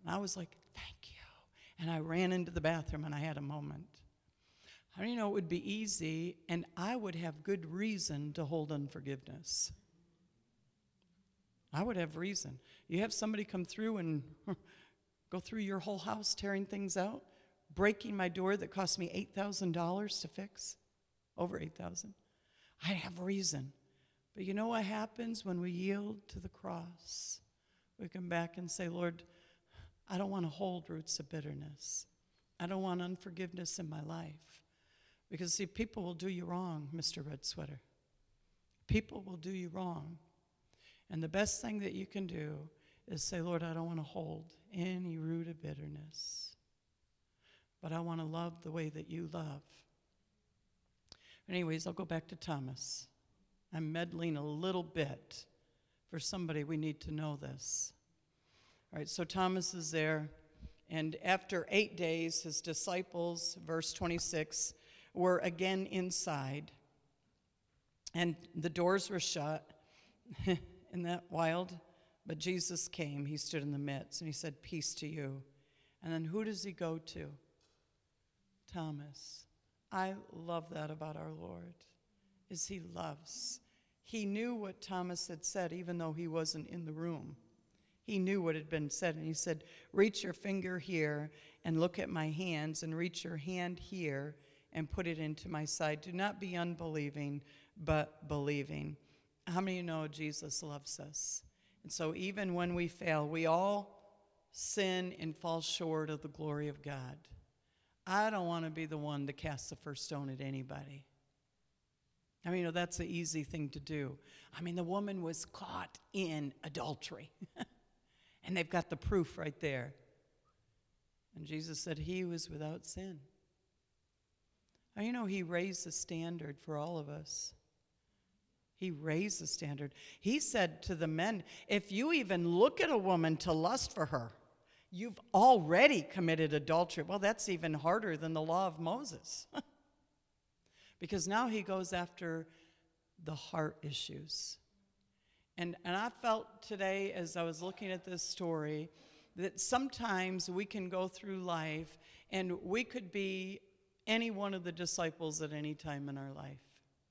And I was like, thank you. And I ran into the bathroom and I had a moment. How do you know it would be easy and I would have good reason to hold unforgiveness? I would have reason. You have somebody come through and go through your whole house tearing things out, breaking my door that cost me $8,000 to fix, over $8,000. I have reason. But you know what happens when we yield to the cross? We come back and say, Lord, I don't want to hold roots of bitterness. I don't want unforgiveness in my life. Because, see, people will do you wrong, Mr. Red Sweater. People will do you wrong. And the best thing that you can do is say, Lord, I don't want to hold any root of bitterness. But I want to love the way that you love. Anyways, I'll go back to Thomas. I'm meddling a little bit. For somebody, we need to know this. All right, so Thomas is there. And after 8 days, his disciples, verse 26, were again inside. And the doors were shut. Isn't that wild? But Jesus came. He stood in the midst, and he said, peace to you. And then who does he go to? Thomas. I love that about our Lord, is he loves. He knew what Thomas had said, even though he wasn't in the room. He knew what had been said, and he said, reach your finger here and look at my hands, and reach your hand here and put it into my side. Do not be unbelieving, but believing. How many of you know Jesus loves us? And so even when we fail, we all sin and fall short of the glory of God. I don't want to be the one to cast the first stone at anybody. I mean, that's the easy thing to do. I mean, the woman was caught in adultery. And they've got the proof right there. And Jesus said he was without sin. Now, you know, he raised the standard for all of us. He raised the standard. He said to the men, if you even look at a woman to lust for her, you've already committed adultery. Well, that's even harder than the law of Moses. Because now he goes after the heart issues. And I felt today as I was looking at this story that sometimes we can go through life and we could be any one of the disciples at any time in our life.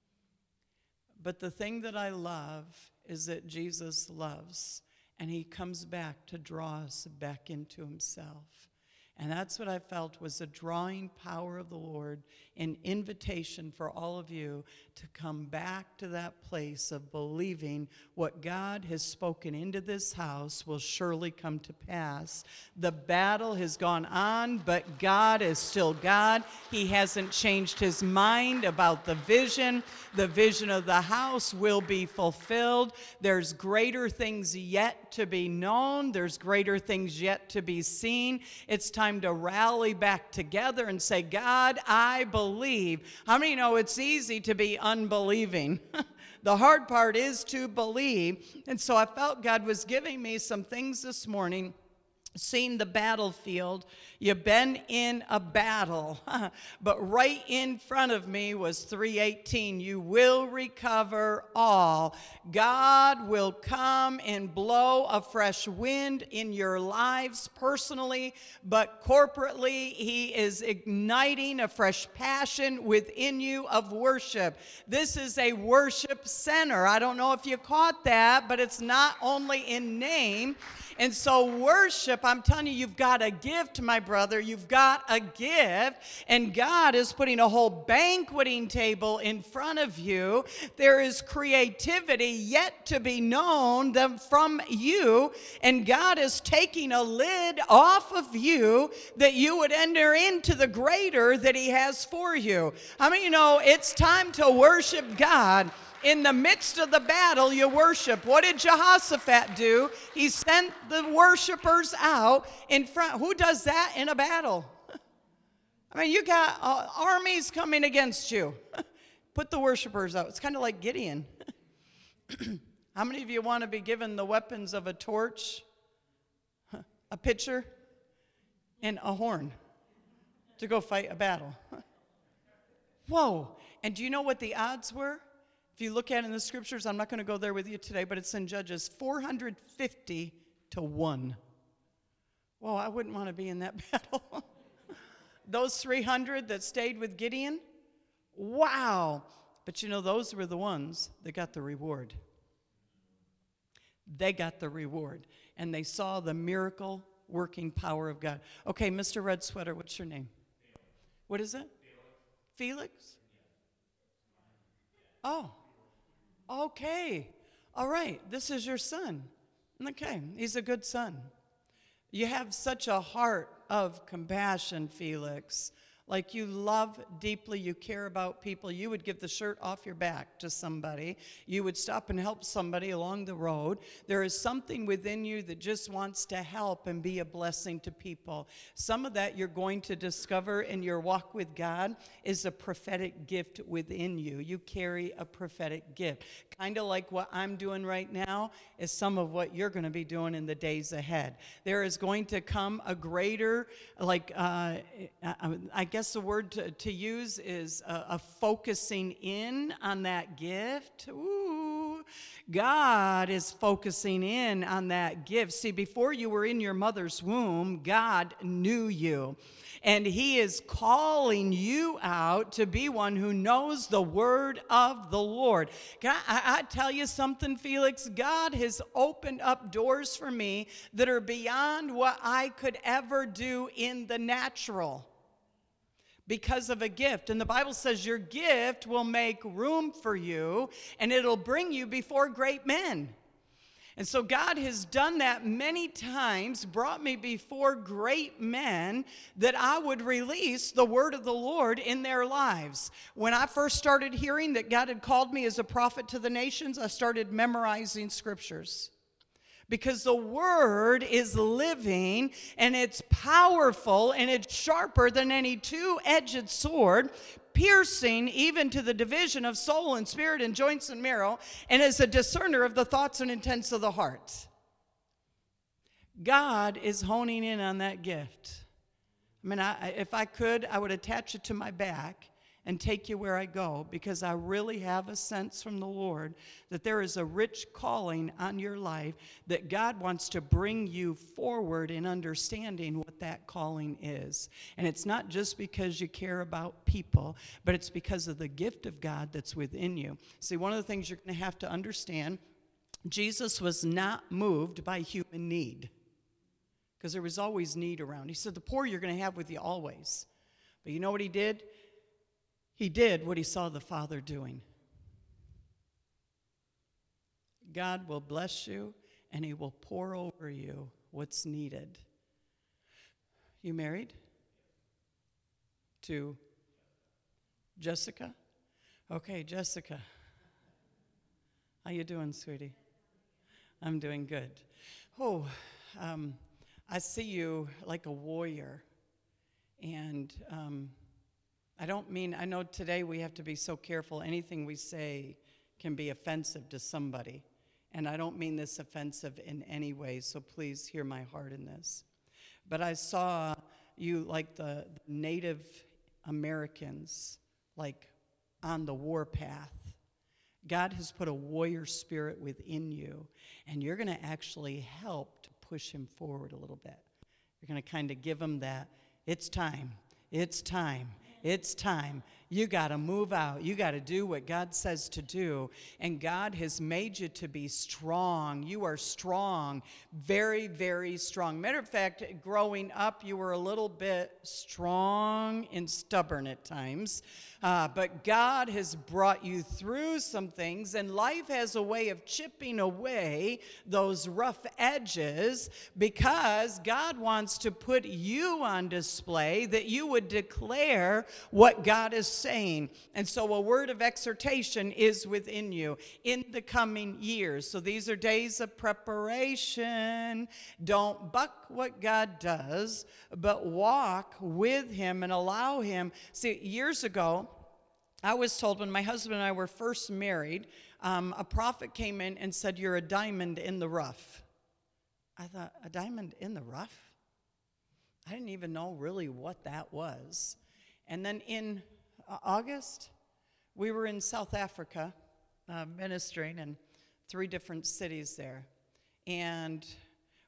But the thing that I love is that Jesus loves, and he comes back to draw us back into himself. And that's what I felt was the drawing power of the Lord, an invitation for all of you to come back to that place of believing what God has spoken into this house will surely come to pass. The battle has gone on, but God is still God. He hasn't changed his mind about the vision. The vision of the house will be fulfilled. There's greater things yet to be known. There's greater things yet to be seen. It's time to rally back together and say, God, I believe. How many know it's easy to be unbelieving? The hard part is to believe. And so I felt God was giving me some things this morning. Seen the battlefield. You've been in a battle, but right in front of me was 3:18. You will recover all. God will come and blow a fresh wind in your lives personally, but corporately, he is igniting a fresh passion within you of worship. This is a worship center. I don't know if you caught that, but it's not only in name. And so worship, I'm telling you, you've got a gift, my brother. You've got a gift. And God is putting a whole banqueting table in front of you. There is creativity yet to be known from you. And God is taking a lid off of you that you would enter into the greater that he has for you. I mean, you know, it's time to worship God. In the midst of the battle, you worship. What did Jehoshaphat do? He sent the worshipers out in front. Who does that in a battle? I mean, you got armies coming against you. Put the worshipers out. It's kind of like Gideon. How many of you want to be given the weapons of a torch, a pitcher, and a horn to go fight a battle? Whoa. And do you know what the odds were? If you look at it in the scriptures, I'm not going to go there with you today, but it's in Judges, 450 to 1. Whoa, I wouldn't want to be in that battle. Those 300 that stayed with Gideon, wow. But you know, those were the ones that got the reward. They got the reward, and they saw the miracle working power of God. Okay, Mr. Red Sweater, what's your name? What is it? Felix? Oh, okay. All right, this is your son. Okay, he's a good son. You have such a heart of compassion, Felix. Like you love deeply, you care about people. You would give the shirt off your back to somebody. You would stop and help somebody along the road. There is something within you that just wants to help and be a blessing to people. Some of that you're going to discover in your walk with God is a prophetic gift within you. You carry a prophetic gift. Kind of like what I'm doing right now is some of what you're going to be doing in the days ahead. There is going to come a greater, I guess the word to use is a focusing in on that gift. Ooh, God is focusing in on that gift. See, before you were in your mother's womb, God knew you. And he is calling you out to be one who knows the word of the Lord. I tell you something, Felix? God has opened up doors for me that are beyond what I could ever do in the natural, because of a gift. And the Bible says your gift will make room for you, and it'll bring you before great men. And so God has done that many times, brought me before great men that I would release the word of the Lord in their lives. When I first started hearing that God had called me as a prophet to the nations, I started memorizing scriptures. Because the word is living, and it's powerful, and it's sharper than any two-edged sword, piercing even to the division of soul and spirit and joints and marrow, and is a discerner of the thoughts and intents of the heart. God is honing in on that gift. I mean, if I could, I would attach it to my back and take you where I go, because I really have a sense from the Lord that there is a rich calling on your life, that God wants to bring you forward in understanding what that calling is. And it's not just because you care about people, but it's because of the gift of God that's within you. See, one of the things you're going to have to understand, Jesus was not moved by human need, because there was always need around. He said, the poor you're going to have with you always. But you know what he did? He did what he saw the Father doing. God will bless you, and he will pour over you what's needed. You married to Jessica? Okay, Jessica. How you doing, sweetie? I'm doing good. Oh, I see you like a warrior, and I know today we have to be so careful. Anything we say can be offensive to somebody. And I don't mean this offensive in any way, so please hear my heart in this. But I saw you like the Native Americans, like on the warpath. God has put a warrior spirit within you, and you're going to actually help to push him forward a little bit. You're going to kind of give him that, it's time, it's time. It's time. You got to move out. You got to do what God says to do. And God has made you to be strong. You are strong. Very, very strong. Matter of fact, growing up, you were a little bit strong and stubborn at times. But God has brought you through some things, and life has a way of chipping away those rough edges, because God wants to put you on display, that you would declare what God is saying. And so a word of exhortation is within you in the coming years. So these are days of preparation. Don't buck what God does, but walk with him and allow him. See, years ago, I was told, when my husband and I were first married, a prophet came in and said, you're a diamond in the rough. I thought, a diamond in the rough? I didn't even know really what that was. And then in August, we were in South Africa ministering in 3 different cities there. And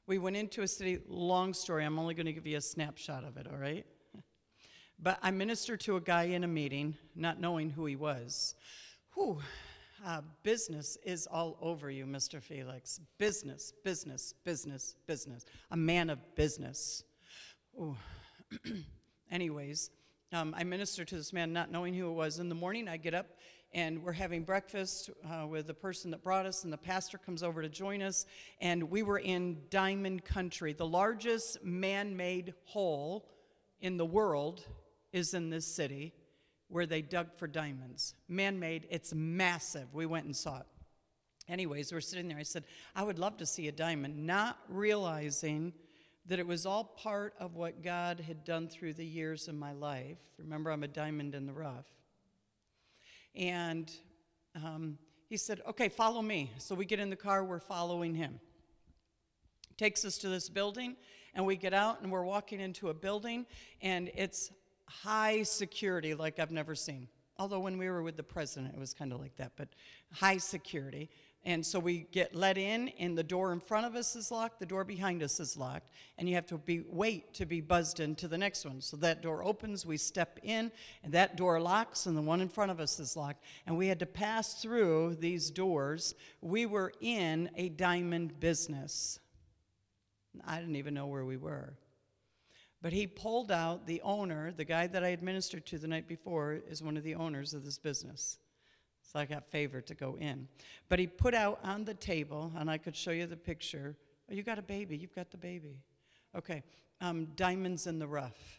We went into a city, long story. I'm only going to give you a snapshot of it, all right? But I ministered to a guy in a meeting, not knowing who he was. Whew, business is all over you, Mr. Felix. Business, business, business, business. A man of business. Ooh. Anyways, I ministered to this man, not knowing who it was. In the morning, I get up, and we're having breakfast with the person that brought us, and the pastor comes over to join us, and we were in Diamond Country. The largest man-made hole in the world is in this city, where they dug for diamonds. Man-made, it's massive. We went and saw it. Anyways, we're sitting there. I said, I would love to see a diamond, not realizing that it was all part of what God had done through the years in my life. Remember, I'm a diamond in the rough. And he said, okay, follow me. So we get in the car, we're following him. Takes us to this building, and we get out, and we're walking into a building, and it's high security like I've never seen. Although when we were with the president, it was kind of like that, but high security. And so we get let in, and the door in front of us is locked, the door behind us is locked, and you have to wait to be buzzed into the next one. So that door opens, we step in, and that door locks, and the one in front of us is locked. And we had to pass through these doors. We were in a diamond business. I didn't even know where we were. But he pulled out the owner, the guy that I had ministered to the night before is one of the owners of this business. So I got favored to go in. But he put out on the table, and I could show you the picture. Oh, you got a baby. You've got the baby. Okay. Diamonds in the rough.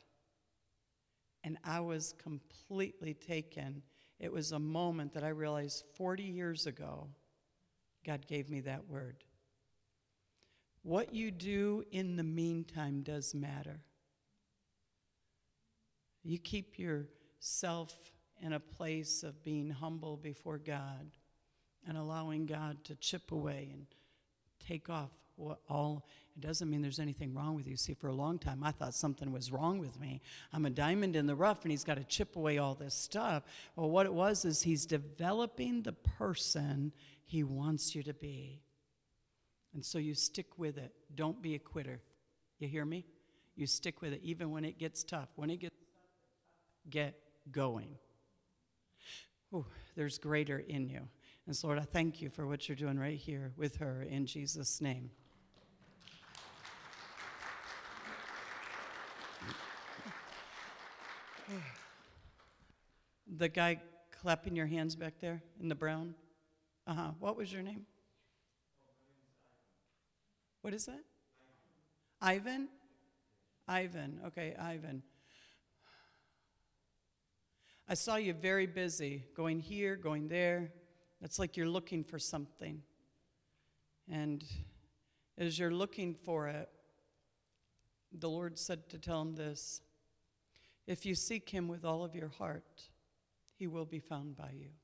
And I was completely taken. It was a moment that I realized 40 years ago, God gave me that word. What you do in the meantime does matter. You keep yourself in a place of being humble before God and allowing God to chip away and take off it doesn't mean there's anything wrong with you. See, for a long time, I thought something was wrong with me. I'm a diamond in the rough, and he's got to chip away all this stuff. Well, what it was is he's developing the person he wants you to be. And so you stick with it. Don't be a quitter. You hear me? You stick with it, even when it gets tough. When it gets tough, get going. Ooh, there's greater in you. And so, Lord, I thank you for what you're doing right here with her in Jesus' name. The guy clapping your hands back there in the brown? What was your name? What is that? Ivan? Ivan. Okay, Ivan. I saw you very busy, going here, going there. It's like you're looking for something. And as you're looking for it, the Lord said to tell him this: if you seek him with all of your heart, he will be found by you.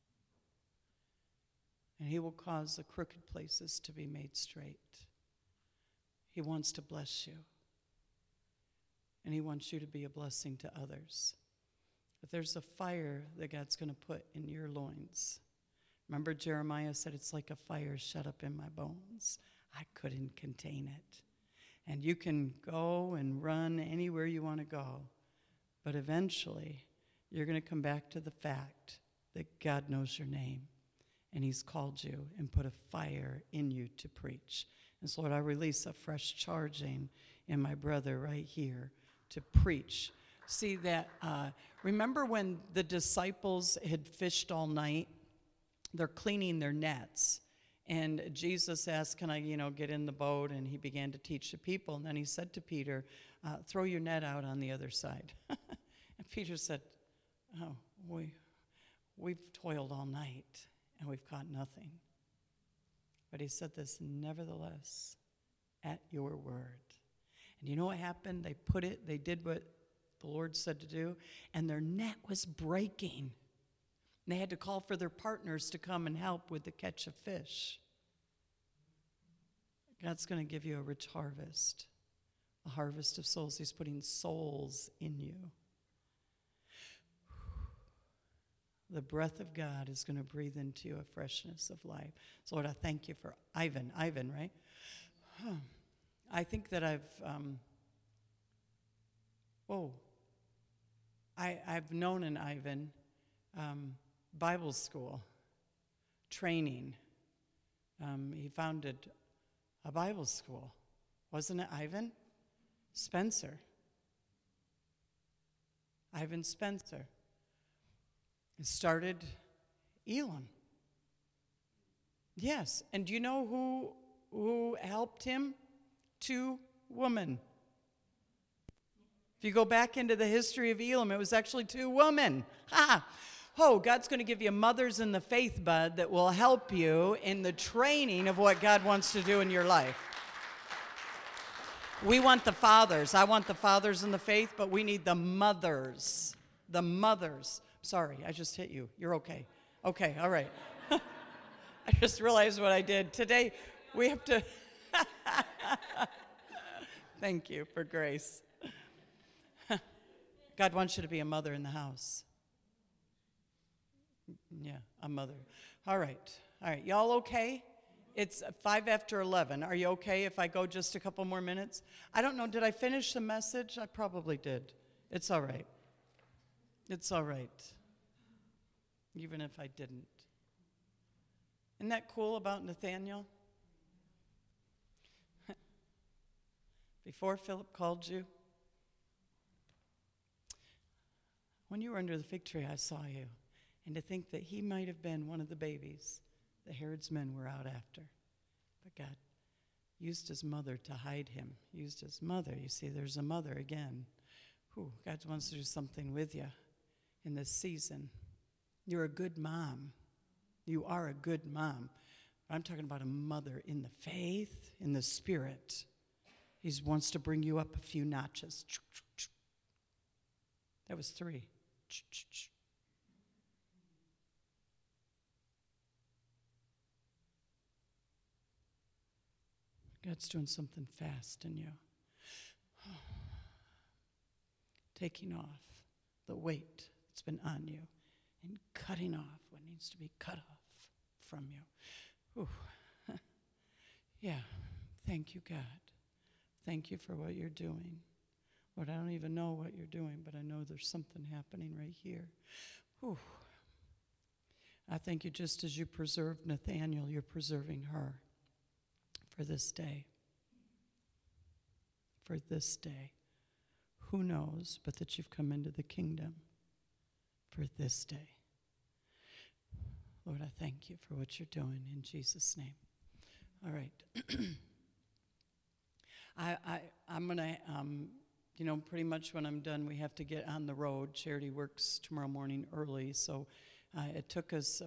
And he will cause the crooked places to be made straight. He wants to bless you. And he wants you to be a blessing to others. But there's a fire that God's going to put in your loins. Remember Jeremiah said, it's like a fire shut up in my bones. I couldn't contain it. And you can go and run anywhere you want to go. But eventually, you're going to come back to the fact that God knows your name. And he's called you and put a fire in you to preach. And so, Lord, I release a fresh charging in my brother right here to preach. See that, remember when the disciples had fished all night? They're cleaning their nets. And Jesus asked, can I, get in the boat? And he began to teach the people. And then he said to Peter, throw your net out on the other side. And Peter said, oh, we've toiled all night and we've caught nothing. But he said this, nevertheless, at your word. And you know what happened? They did what the Lord said to do, and their net was breaking. And they had to call for their partners to come and help with the catch of fish. God's going to give you a rich harvest, a harvest of souls. He's putting souls in you. The breath of God is going to breathe into you a freshness of life. So, Lord, I thank you for Ivan, right? I think that I've known an Ivan, Bible school, training. He founded a Bible school. Wasn't it Ivan? Spencer. Ivan Spencer. He started Elam. Yes, and do you know who helped him? 2 women. If you go back into the history of Elam, it was actually 2 women. Ha! Oh, God's going to give you mothers in the faith, bud, that will help you in the training of what God wants to do in your life. We want the fathers. I want the fathers in the faith, but we need the mothers. The mothers. Sorry, I just hit you. You're okay. Okay, all right. I just realized what I did. Today, we have to... Thank you for grace. God wants you to be a mother in the house. Yeah, a mother. All right. Y'all okay? It's 5 after 11. Are you okay if I go just a couple more minutes? I don't know. Did I finish the message? I probably did. It's all right. It's all right. Even if I didn't. Isn't that cool about Nathaniel? Before Philip called you, when you were under the fig tree, I saw you. And to think that he might have been one of the babies that Herod's men were out after. But God used his mother to hide him. Used his mother. You see, there's a mother again. God wants to do something with you in this season. You're a good mom. You are a good mom. I'm talking about a mother in the faith, in the spirit. He wants to bring you up a few notches. That was 3. God's doing something fast in you. Taking off the weight that's been on you and cutting off what needs to be cut off from you. Ooh. Yeah. Thank you, God. Thank you for what you're doing. Lord, I don't even know what you're doing, but I know there's something happening right here. Ooh. I thank you just as you preserved Nathaniel, you're preserving her for this day. For this day. Who knows but that you've come into the kingdom for this day. Lord, I thank you for what you're doing in Jesus' name. All right. I'm going to, pretty much when I'm done, we have to get on the road. Charity works tomorrow morning early, so it took us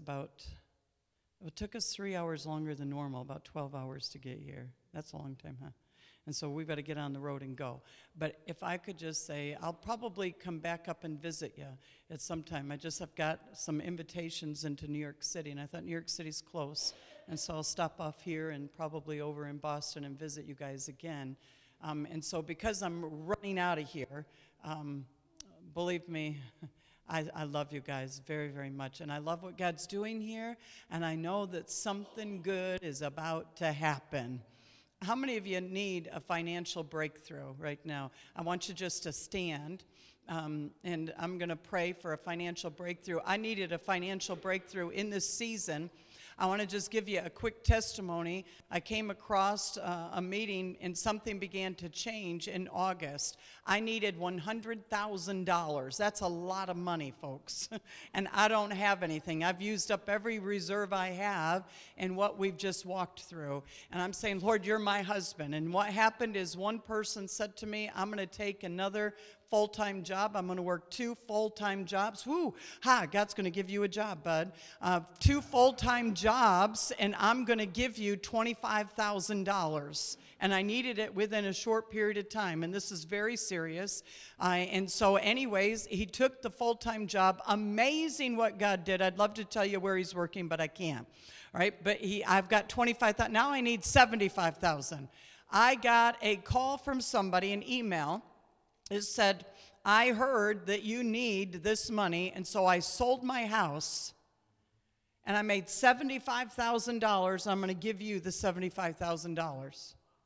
3 hours longer than normal, about 12 hours to get here. That's a long time, huh? And so we've got to get on the road and go. But if I could just say, I'll probably come back up and visit you at some time. I just have got some invitations into New York City, and I thought New York City's close. And so I'll stop off here and probably over in Boston and visit you guys again. And so because I'm running out of here, believe me, I love you guys very, very much. And I love what God's doing here. And I know that something good is about to happen. How many of you need a financial breakthrough right now? I want you just to stand, and I'm going to pray for a financial breakthrough. I needed a financial breakthrough in this season. I want to just give you a quick testimony. I came across a meeting and something began to change in August. I needed $100,000. That's a lot of money, folks. And I don't have anything. I've used up every reserve I have in what we've just walked through. And I'm saying, Lord, you're my husband. And what happened is one person said to me, I'm going to take another full-time job. I'm going to work 2 full-time jobs. Woo! Ha! God's going to give you a job, bud. 2 full-time jobs, and I'm going to give you $25,000. And I needed it within a short period of time, and this is very serious. And so anyways, he took the full-time job. Amazing what God did. I'd love to tell you where he's working, but I can't. All right? But I've got $25,000. Now I need $75,000. I got a call from somebody, an email. It said, I heard that you need this money, and so I sold my house, and I made $75,000. I'm going to give you the $75,000.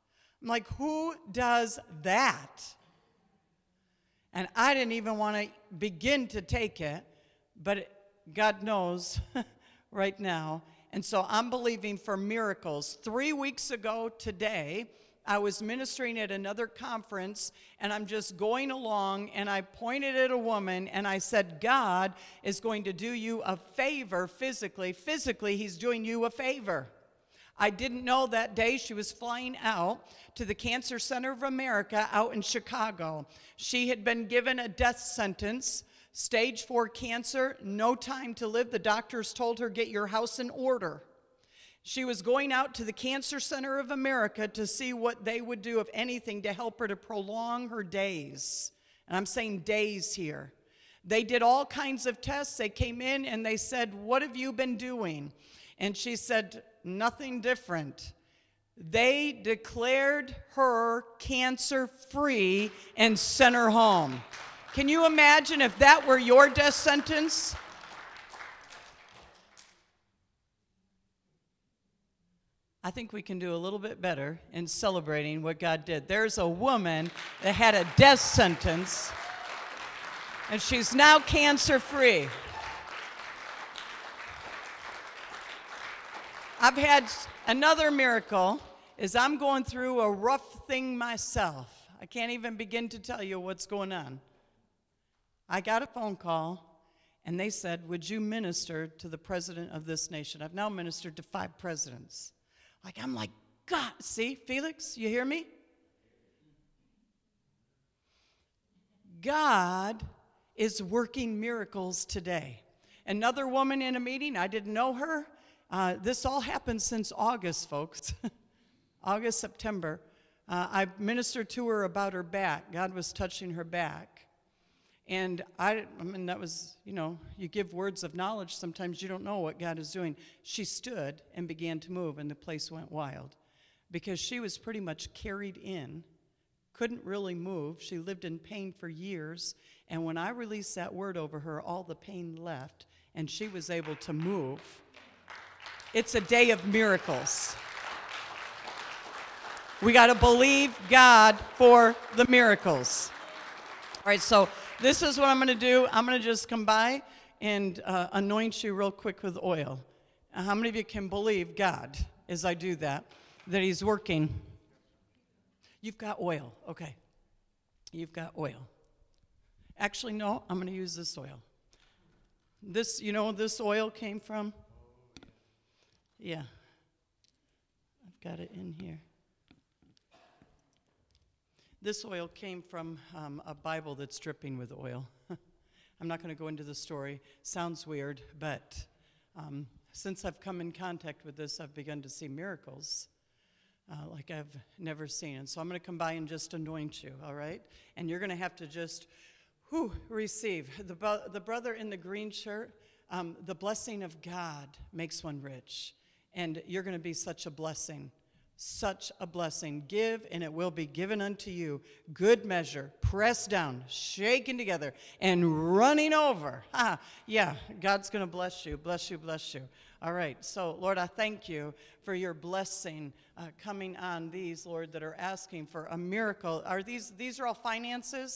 I'm like, who does that? And I didn't even want to begin to take it, but God knows right now. And so I'm believing for miracles. 3 weeks ago today, I was ministering at another conference, and I'm just going along, and I pointed at a woman, and I said, God is going to do you a favor physically. Physically, he's doing you a favor. I didn't know that day she was flying out to the Cancer Center of America out in Chicago. She had been given a death sentence, stage 4 cancer, no time to live. The doctors told her, get your house in order. She was going out to the Cancer Center of America to see what they would do, if anything, to help her to prolong her days. And I'm saying days here. They did all kinds of tests. They came in and they said, what have you been doing? And she said, nothing different. They declared her cancer-free and sent her home. Can you imagine if that were your death sentence? I think we can do a little bit better in celebrating what God did. There's a woman that had a death sentence, and she's now cancer-free. I've had another miracle, is I'm going through a rough thing myself. I can't even begin to tell you what's going on. I got a phone call, and they said, would you minister to the president of this nation? I've now ministered to 5 presidents. I'm like, God, see, Felix, you hear me? God is working miracles today. Another woman in a meeting, I didn't know her. This all happened since August, folks. August, September. I ministered to her about her back. God was touching her back. And I mean, that was, you give words of knowledge. Sometimes you don't know what God is doing. She stood and began to move, and the place went wild because she was pretty much carried in, couldn't really move. She lived in pain for years. And when I released that word over her, all the pain left, and she was able to move. It's a day of miracles. We got to believe God for the miracles. All right, so this is what I'm going to do. I'm going to just come by and anoint you real quick with oil. How many of you can believe God as I do that he's working? You've got oil. Okay. You've got oil. Actually, no, I'm going to use this oil. This, this oil came from? Yeah. I've got it in here. This oil came from a Bible that's dripping with oil. I'm not going to go into the story. Sounds weird, but since I've come in contact with this, I've begun to see miracles like I've never seen. And so I'm going to come by and just anoint you, all right? And you're going to have to just receive. The brother in the green shirt, the blessing of God makes one rich. And you're going to be such a blessing. Such a blessing. Give, and it will be given unto you. Good measure, pressed down, shaken together, and running over. Yeah, God's going to bless you, bless you, bless you. All right, so, Lord, I thank you for your blessing coming on these, Lord, that are asking for a miracle. These are all finances?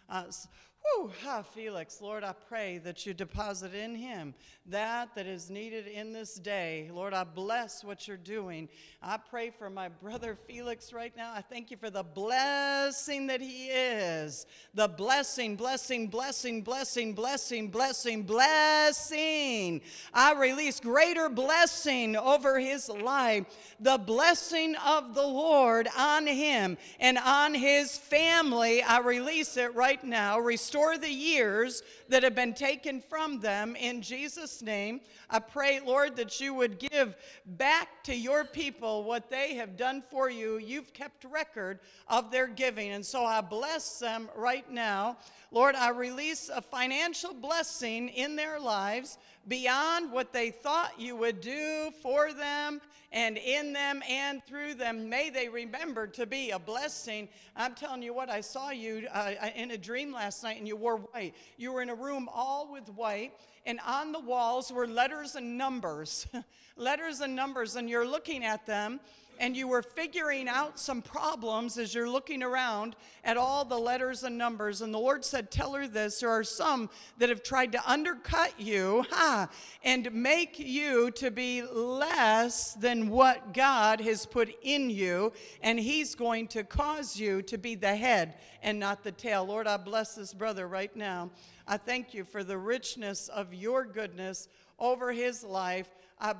Felix, Lord, I pray that you deposit in him that is needed in this day. Lord, I bless what you're doing. I pray for my brother Felix right now. I thank you for the blessing that he is. The blessing, blessing, blessing, blessing, blessing, blessing, blessing. I release greater blessing over his life. The blessing of the Lord on him and on his family. I release it right now. Restore the years that have been taken from them in Jesus' name. I pray, Lord, that you would give back to your people what they have done for you. You've kept record of their giving, and so I bless them right now. Lord, I release a financial blessing in their lives beyond what they thought you would do for them and in them and through them. May they remember to be a blessing. I'm telling you what, I saw you in a dream last night, and you wore white. You were in a room all with white, and on the walls were letters and numbers. Letters and numbers, and you're looking at them, and you were figuring out some problems as you're looking around at all the letters and numbers. And the Lord said, tell her this, there are some that have tried to undercut you and make you to be less than what God has put in you, and he's going to cause you to be the head and not the tail. Lord, I bless this brother right now. I thank you for the richness of your goodness over his life. I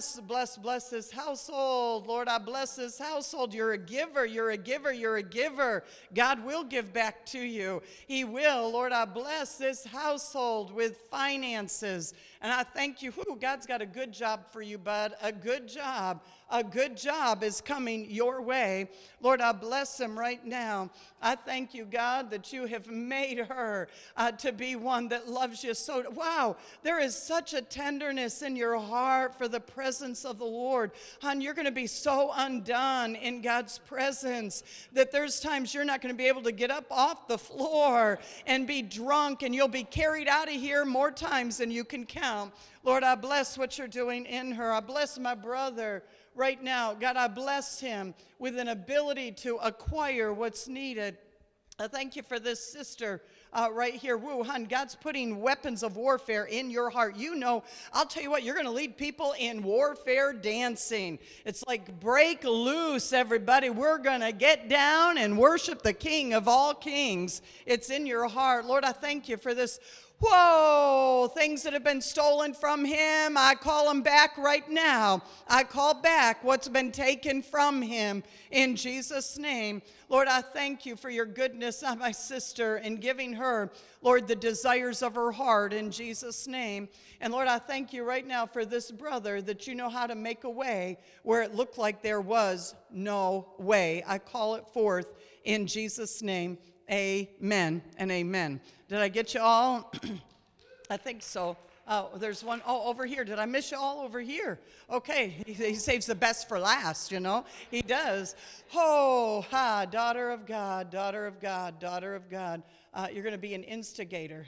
bless his household. Lord, I bless his household. You're a giver, you're a giver, you're a giver. God will give back to you. He will. Lord, I bless this household with finances. And I thank you. God's got a good job for you, bud. A good job. A good job is coming your way. Lord, I bless him right now. I thank you, God, that you have made her to be one that loves you so. Wow, there is such a tenderness in your heart for the presence of the Lord. Hon, you're going to be so undone in God's presence that there's times you're not going to be able to get up off the floor and be drunk, and you'll be carried out of here more times than you can count. Lord, I bless what you're doing in her. I bless my brother right now. God, I bless him with an ability to acquire what's needed. I thank you for this sister right here. Woo, hon, God's putting weapons of warfare in your heart. You know, I'll tell you what, you're going to lead people in warfare dancing. It's like break loose, everybody. We're going to get down and worship the King of all kings. It's in your heart. Lord, I thank you for this. Whoa, things that have been stolen from him, I call them back right now. I call back what's been taken from him in Jesus' name. Lord, I thank you for your goodness on my sister and giving her, Lord, the desires of her heart in Jesus' name. And Lord, I thank you right now for this brother that you know how to make a way where it looked like there was no way. I call it forth in Jesus' name. Amen and amen. Did I get you all? I think so. Oh, there's one. Oh, over here. Did I miss you all over here? Okay. He saves the best for last, you know. He does. Oh, daughter of God, daughter of God, daughter of God. You're going to be an instigator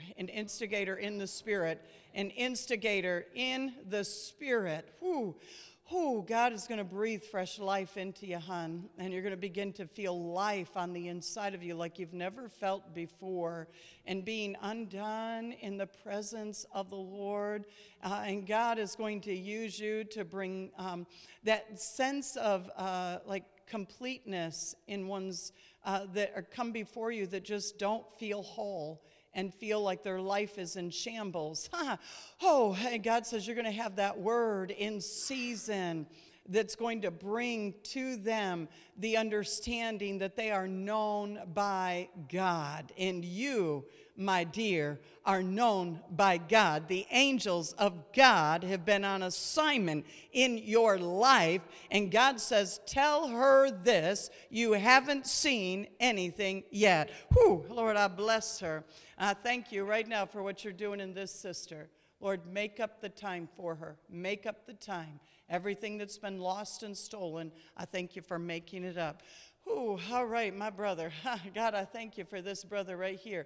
in the Spirit, an instigator in the Spirit. Whew. Oh, God is going to breathe fresh life into you, hon, and you're going to begin to feel life on the inside of you like you've never felt before, and being undone in the presence of the Lord. And God is going to use you to bring that sense of like completeness in ones that are come before you that just don't feel whole and feel like their life is in shambles. Oh, and God says you're going to have that word in season that's going to bring to them the understanding that they are known by God. And you, my dear, are known by God. The angels of God have been on assignment in your life. And God says, tell her this, you haven't seen anything yet. Whew, Lord, I bless her. I thank you right now for what you're doing in this sister. Lord, make up the time for her. Make up the time. Everything that's been lost and stolen, I thank you for making it up. Ooh, all right, my brother. God, I thank you for this brother right here.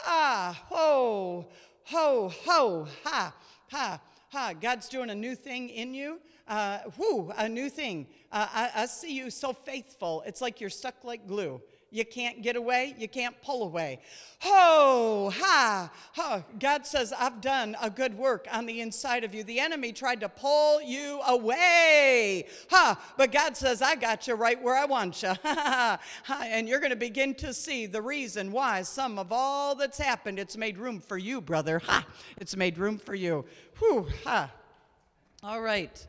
Ho, ho, ho, ha. God's doing a new thing in you. A new thing. I see you so faithful. It's like you're stuck like glue. You can't get away. You can't pull away. Ho, ha. God says, I've done a good work on the inside of you. The enemy tried to pull you away. But God says, I got you right where I want you. And you're going to begin to see the reason why some of all that's happened, it's made room for you, brother. It's made room for you. Whew, All right.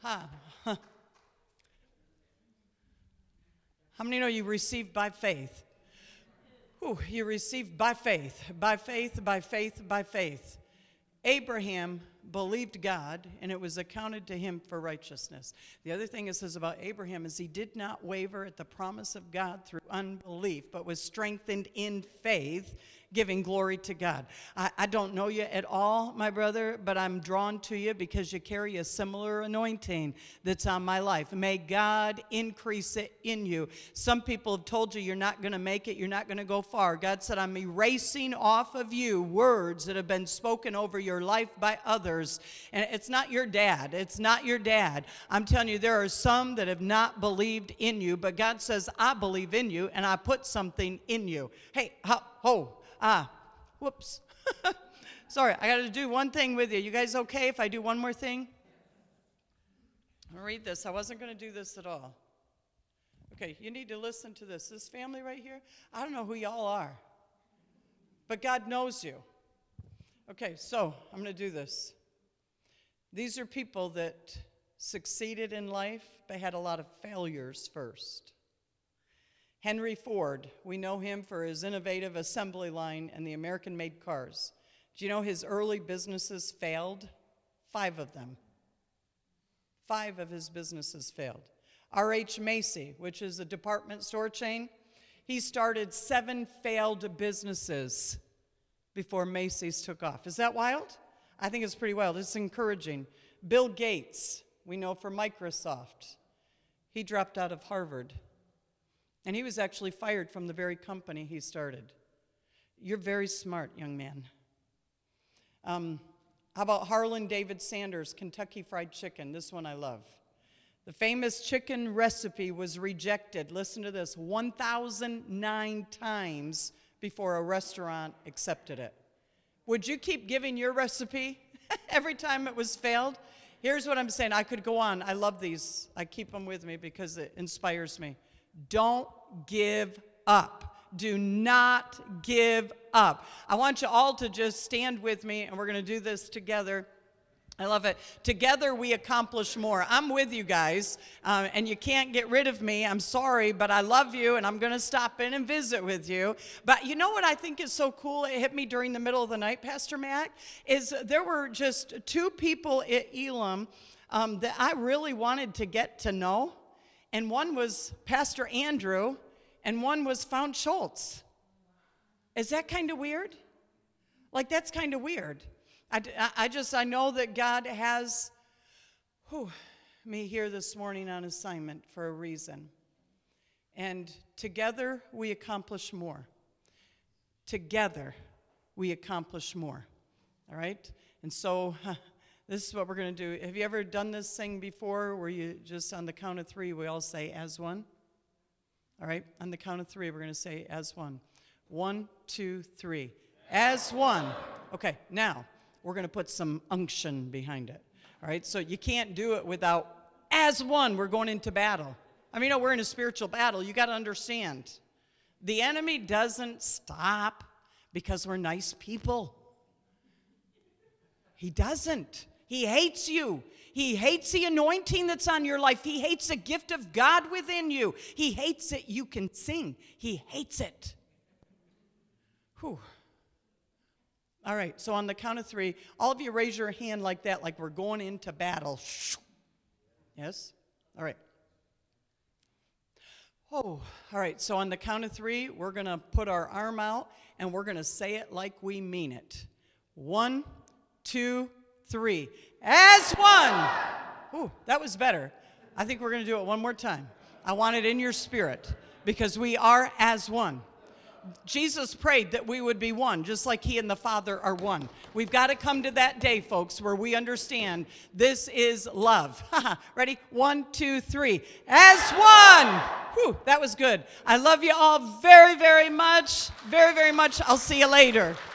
How many know you received by faith? Ooh, you received by faith, by faith, by faith, by faith. Abraham believed God, and it was accounted to him for righteousness. The other thing it says about Abraham is he did not waver at the promise of God through unbelief, but was strengthened in faith. giving glory to God. I don't know you at all, my brother, but I'm drawn to you because you carry a similar anointing that's on my life. May God increase it in you. Some people have told you you're not going to make it, you're not going to go far. God said, I'm erasing off of you words that have been spoken over your life by others. And it's not your dad. It's not your dad. I'm telling you, there are some that have not believed in you, but God says, I believe in you, and I put something in you. Hey, whoops. Sorry, I got to do one thing with you. You guys okay if I do one more thing? I'm going to read this. I wasn't going to do this at all. Okay, you need to listen to this. This family right here, I don't know who y'all are, but God knows you. Okay, so I'm going to do this. These are people that succeeded in life, but had a lot of failures first. Henry Ford, we know him for his innovative assembly line and the American-made cars. Do you know his early businesses failed? 5 of them. 5 of his businesses failed. R.H. Macy, which is a department store chain, he started 7 failed businesses before Macy's took off. Is that wild? I think it's pretty wild. It's encouraging. Bill Gates, we know for Microsoft, he dropped out of Harvard. And he was actually fired from the very company he started. You're very smart, young man. How about Harlan David Sanders, Kentucky Fried Chicken? This one I love. The famous chicken recipe was rejected, listen to this, 1,009 times before a restaurant accepted it. Would you keep giving your recipe every time it was failed? Here's what I'm saying. I could go on. I love these. I keep them with me because it inspires me. Don't give up. Do not give up. I want you all to just stand with me, and we're going to do this together. I love it. Together we accomplish more. I'm with you guys, and you can't get rid of me. I'm sorry, but I love you, and I'm going to stop in and visit with you. But you know what I think is so cool? It hit me during the middle of the night, Pastor Matt, is there were just 2 people at Elam that I really wanted to get to know. And one was Pastor Andrew, and one was Fount Schultz. Is that kind of weird? Like, that's kind of weird. I know that God has me here this morning on assignment for a reason. And together we accomplish more. Together we accomplish more. All right? And so this is what we're going to do. Have you ever done this thing before where you just on the count of 3, we all say as one? All right? On the count of 3, we're going to say as one. 1, 2, 3. As one. Okay, now we're going to put some unction behind it. All right? So you can't do it without as one. We're going into battle. I mean, we're in a spiritual battle. You got to understand. The enemy doesn't stop because we're nice people. He doesn't. He hates you. He hates the anointing that's on your life. He hates the gift of God within you. He hates that you can sing. He hates it. Whew. All right, so on the count of 3, all of you raise your hand like that, like we're going into battle. Yes? All right. Oh, all right, so on the count of 3, we're going to put our arm out, and we're going to say it like we mean it. 1, 2, 3. As one. Ooh, that was better. I think we're going to do it one more time. I want it in your spirit because we are as one. Jesus prayed that we would be one, just like he and the Father are one. We've got to come to that day, folks, where we understand this is love. Ready? 1, 2, 3. As one. Whew, that was good. I love you all very, very much. Very, very much. I'll see you later.